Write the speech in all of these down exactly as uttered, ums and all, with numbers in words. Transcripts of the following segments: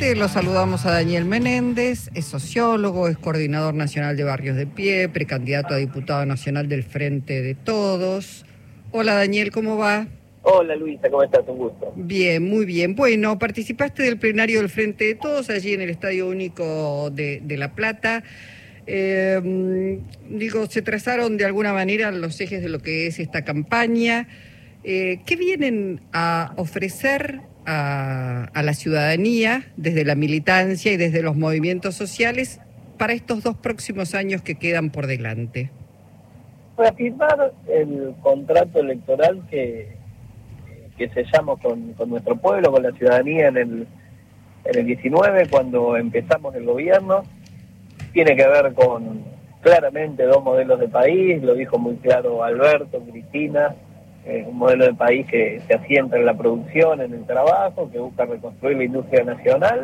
Nuevamente lo saludamos a Daniel Menéndez, es sociólogo, es coordinador nacional de Barrios de Pie, precandidato a diputado nacional del Frente de Todos. Hola Daniel, ¿cómo va? Hola Luisa, ¿cómo estás? Un gusto. Bien, muy bien. Bueno, participaste del plenario del Frente de Todos allí en el Estadio Único de, de La Plata. Eh, digo, se trazaron de alguna manera los ejes de lo que es esta campaña. Eh, ¿Qué vienen a ofrecer a, a la ciudadanía desde la militancia y desde los movimientos sociales para estos dos próximos años que quedan por delante? Reafirmar el contrato electoral que, que sellamos con, con nuestro pueblo, con la ciudadanía en el, en el diecinueve, cuando empezamos el gobierno. Tiene que ver con claramente dos modelos de país, lo dijo muy claro Alberto, Cristina. Eh, un modelo de país que se asienta en la producción, en el trabajo, que busca reconstruir la industria nacional,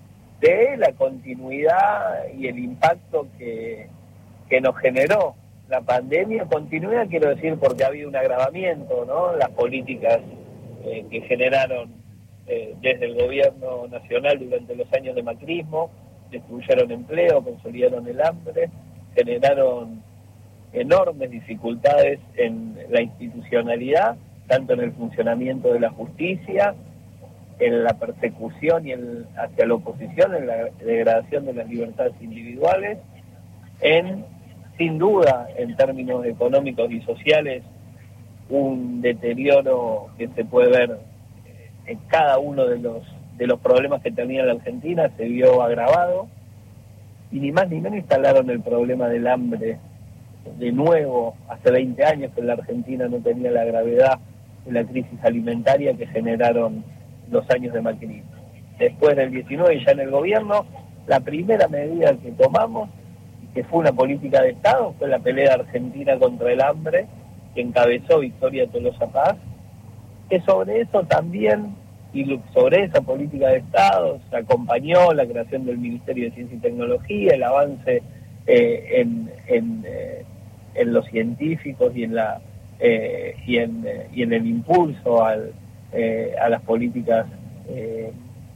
de la continuidad y el impacto que, que nos generó la pandemia. Continuidad quiero decir porque ha habido un agravamiento, ¿no? Las políticas eh, que generaron eh, desde el gobierno nacional durante los años de macrismo, destruyeron empleo, consolidaron el hambre, generaron enormes dificultades en la institucionalidad, tanto en el funcionamiento de la justicia, en la persecución y en, hacia la oposición, en la degradación de las libertades individuales, en, sin duda, en términos económicos y sociales, un deterioro que se puede ver en cada uno de los, de los problemas que tenía la Argentina, se vio agravado, y ni más ni menos instalaron el problema del hambre de nuevo. Hace veinte años que la Argentina no tenía la gravedad de la crisis alimentaria que generaron los años de macrismo. Después del diecinueve, ya en el gobierno, la primera medida que tomamos, que fue una política de Estado, fue la pelea argentina contra el hambre, que encabezó Victoria Tolosa Paz, que sobre eso también, y sobre esa política de Estado, se acompañó la creación del Ministerio de Ciencia y Tecnología, el avance eh, en... en eh, en los científicos y en la eh, y en eh, y en el impulso al, eh, a las políticas eh,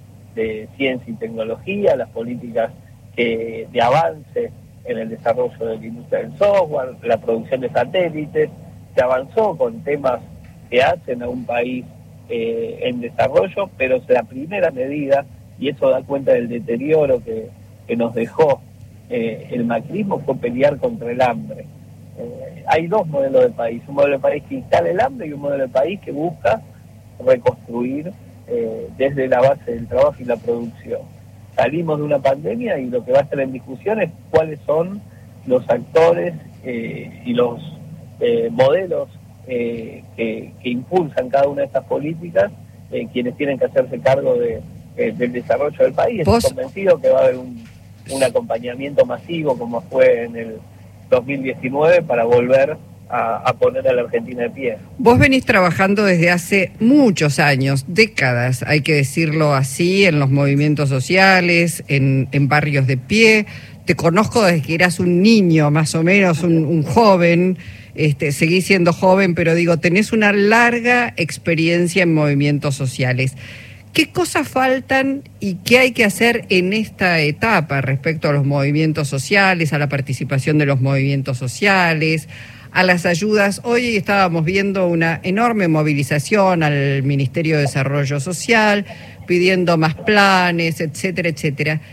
de ciencia y tecnología, las políticas que, de avance en el desarrollo de la industria del software, la producción de satélites. Se avanzó con temas que hacen a un país eh, en desarrollo, pero es la primera medida, y eso da cuenta del deterioro que, que nos dejó eh, el macrismo, fue pelear contra el hambre. Eh, hay dos modelos de país, un modelo de país que instala el hambre y un modelo de país que busca reconstruir eh, desde la base del trabajo y la producción. Salimos de una pandemia y lo que va a estar en discusión es cuáles son los actores eh, y los eh, modelos eh, que, que impulsan cada una de estas políticas, eh, quienes tienen que hacerse cargo de, eh, del desarrollo del país. Estoy convencido que va a haber un, un acompañamiento masivo como fue en el dos mil diecinueve para volver a, a poner a la Argentina de pie. Vos venís trabajando desde hace muchos años, décadas, hay que decirlo así, en los movimientos sociales, en, en Barrios de Pie. Te conozco desde que eras un niño, más o menos, un, un joven. Este, seguís siendo joven, pero digo, tenés una larga experiencia en movimientos sociales. ¿Qué cosas faltan y qué hay que hacer en esta etapa respecto a los movimientos sociales, a la participación de los movimientos sociales, a las ayudas? Hoy estábamos viendo una enorme movilización al Ministerio de Desarrollo Social, pidiendo más planes, etcétera, etcétera.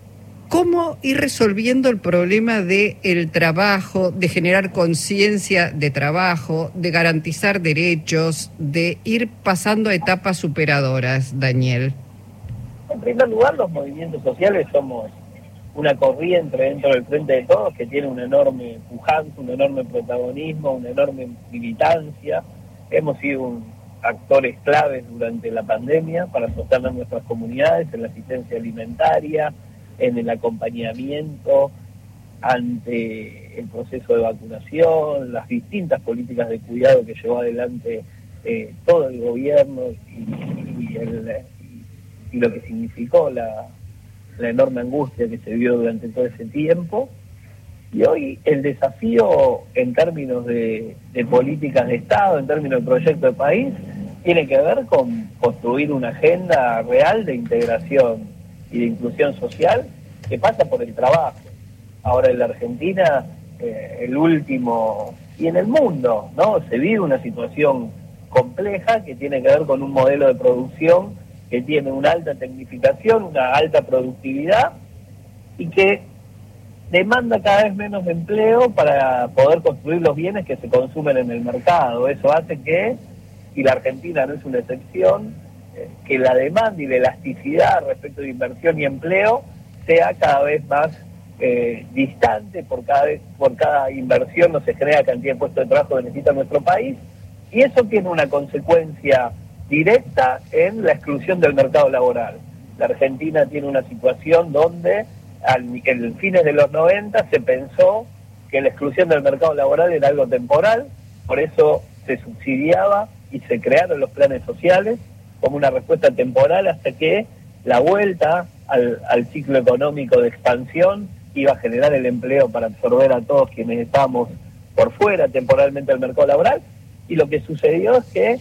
¿Cómo ir resolviendo el problema del trabajo, de generar conciencia de trabajo, de garantizar derechos, de ir pasando a etapas superadoras, Daniel? En primer lugar, los movimientos sociales somos una corriente dentro del Frente de Todos que tiene una enorme pujanza, un enorme protagonismo, una enorme militancia. Hemos sido un actores claves durante la pandemia para sostener nuestras comunidades en la asistencia alimentaria, en el acompañamiento ante el proceso de vacunación, las distintas políticas de cuidado que llevó adelante eh, todo el gobierno y, y, el, y lo que significó la, la enorme angustia que se vio durante todo ese tiempo. Y hoy el desafío en términos de, de políticas de Estado, en términos de proyecto de país, tiene que ver con construir una agenda real de integración y de inclusión social que pasa por el trabajo. Ahora en la Argentina, eh, el último, y en el mundo, ¿no? Se vive una situación compleja que tiene que ver con un modelo de producción que tiene una alta tecnificación, una alta productividad y que demanda cada vez menos empleo para poder construir los bienes que se consumen en el mercado. Eso hace que, y la Argentina no es una excepción, eh, que la demanda y la elasticidad respecto de inversión y empleo sea cada vez más eh, distante. Por cada vez, por cada inversión no se genera cantidad de puestos de trabajo que necesita nuestro país, y eso tiene una consecuencia directa en la exclusión del mercado laboral. La Argentina tiene una situación donde al, en fines de los noventa se pensó que la exclusión del mercado laboral era algo temporal, por eso se subsidiaba y se crearon los planes sociales como una respuesta temporal hasta que la vuelta al, al ciclo económico de expansión iba a generar el empleo para absorber a todos quienes estábamos por fuera temporalmente del mercado laboral. Y lo que sucedió es que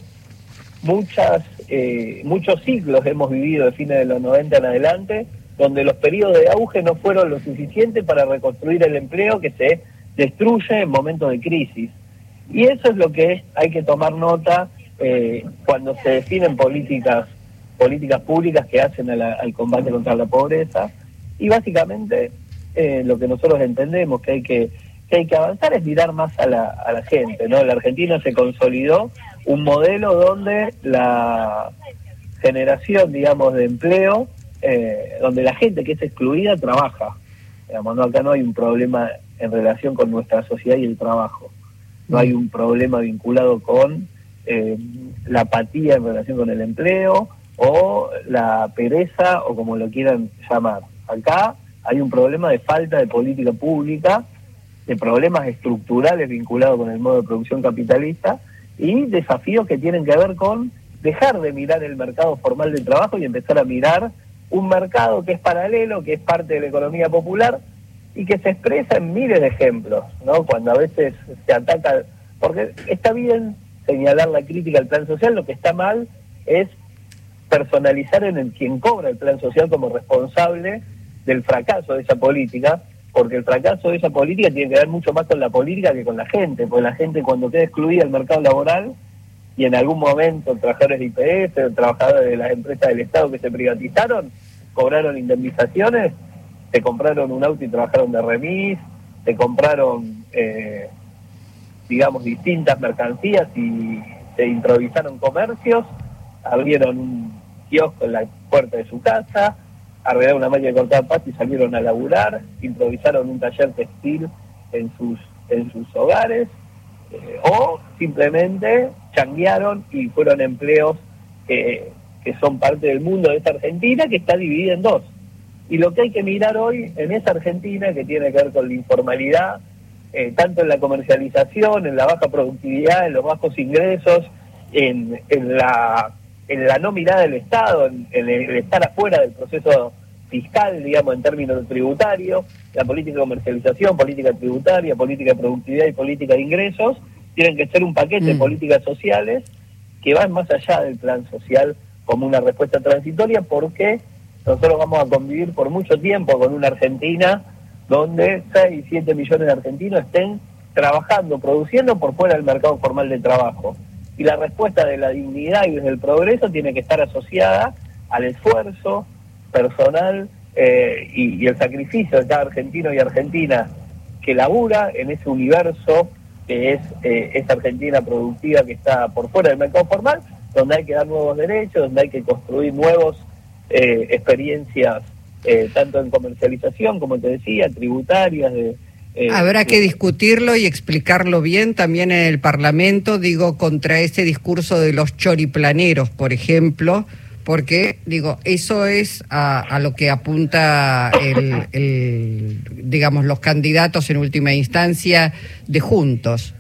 muchas eh, muchos ciclos hemos vivido de fines de los noventa en adelante, donde los periodos de auge no fueron lo suficiente para reconstruir el empleo que se destruye en momentos de crisis. Y eso es lo que hay que tomar nota eh, cuando se definen políticas políticas públicas que hacen a la, al combate contra la pobreza. Y básicamente eh, lo que nosotros entendemos que hay que, que hay que avanzar es mirar más a la, a la gente, ¿no? En la Argentina se consolidó un modelo donde la generación, digamos, de empleo, eh, donde la gente que es excluida trabaja. Digamos, ¿no? Acá no hay un problema en relación con nuestra sociedad y el trabajo. No hay un problema vinculado con eh, la apatía en relación con el empleo o la pereza o como lo quieran llamar. Acá hay un problema de falta de política pública, de problemas estructurales vinculados con el modo de producción capitalista y desafíos que tienen que ver con dejar de mirar el mercado formal del trabajo y empezar a mirar un mercado que es paralelo, que es parte de la economía popular y que se expresa en miles de ejemplos, ¿no? Cuando a veces se ataca, porque está bien señalar la crítica al plan social, lo que está mal es personalizar en el quien cobra el plan social como responsable del fracaso de esa política, porque el fracaso de esa política tiene que ver mucho más con la política que con la gente, porque la gente cuando queda excluida del mercado laboral y en algún momento trabajadores de I P F, trabajadores de las empresas del Estado que se privatizaron, cobraron indemnizaciones, se compraron un auto y trabajaron de remis, se compraron, eh, digamos, distintas mercancías y se improvisaron comercios, abrieron un kiosco en la puerta de su casa, arreglaron una malla de cortar pasto y salieron a laburar, improvisaron un taller textil en sus en sus hogares, eh, o simplemente changuearon y fueron empleos que, que son parte del mundo de esta Argentina que está dividida en dos. Y lo que hay que mirar hoy en esa Argentina, que tiene que ver con la informalidad, eh, tanto en la comercialización, en la baja productividad, en los bajos ingresos, en, en la en la no mirada del Estado, en, en el estar afuera del proceso fiscal, digamos, en términos tributarios, la política de comercialización, política tributaria, política de productividad y política de ingresos, tienen que ser un paquete mm. de políticas sociales que van más allá del plan social como una respuesta transitoria, porque nosotros vamos a convivir por mucho tiempo con una Argentina donde seis, siete millones de argentinos estén trabajando, produciendo por fuera del mercado formal de trabajo. Y la respuesta de la dignidad y desde el progreso tiene que estar asociada al esfuerzo personal eh, y, y el sacrificio de cada argentino y argentina que labura en ese universo que es eh, esa Argentina productiva que está por fuera del mercado formal, donde hay que dar nuevos derechos, donde hay que construir nuevos eh, experiencias, eh, tanto en comercialización, como te decía, tributarias, de Eh, Habrá que discutirlo y explicarlo bien también en el Parlamento, digo, contra ese discurso de los choriplaneros, por ejemplo, porque, digo, eso es a, a lo que apunta, el, el, digamos, los candidatos en última instancia de Juntos.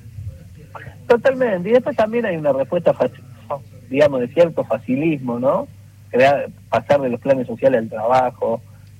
Totalmente, y después también hay una respuesta, digamos, de cierto facilismo, ¿no? Crear, pasar de los planes sociales al trabajo.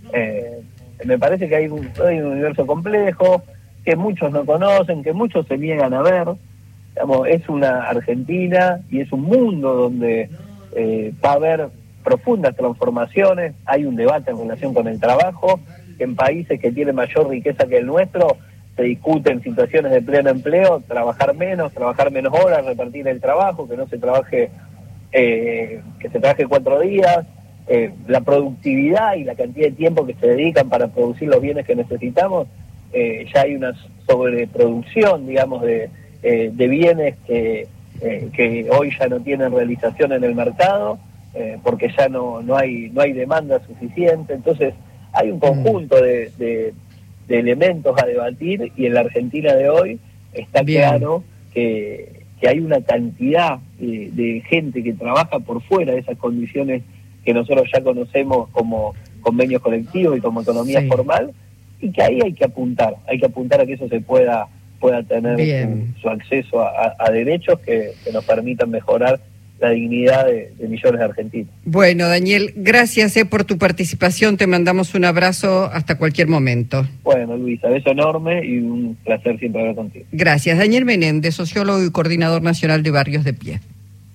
Eh, me parece que hay un, hay un universo complejo, que muchos no conocen, que muchos se niegan a ver. Digamos, es una Argentina y es un mundo donde eh, va a haber profundas transformaciones, hay un debate en relación con el trabajo, que en países que tienen mayor riqueza que el nuestro, se discute en situaciones de pleno empleo, trabajar menos, trabajar menos horas, repartir el trabajo, que no se trabaje, eh, que se trabaje cuatro días, eh, la productividad y la cantidad de tiempo que se dedican para producir los bienes que necesitamos, eh, ya hay una sobreproducción, digamos, de, eh, de bienes que, eh, que hoy ya no tienen realización en el mercado, eh, porque ya no, no hay, no hay demanda suficiente. Entonces hay un conjunto de, de de elementos a debatir, y en la Argentina de hoy está Bien. claro que, que hay una cantidad de, de gente que trabaja por fuera de esas condiciones que nosotros ya conocemos como convenios colectivos y como economía sí. formal, y que ahí hay que apuntar, hay que apuntar a que eso se pueda, pueda tener su, su acceso a, a derechos que, que nos permitan mejorar la dignidad de, de millones de argentinos. Bueno, Daniel, gracias eh, por tu participación, te mandamos un abrazo hasta cualquier momento. Bueno, Luisa, beso enorme y un placer siempre hablar contigo. Gracias. Daniel Menéndez, sociólogo y coordinador nacional de Barrios de Pie.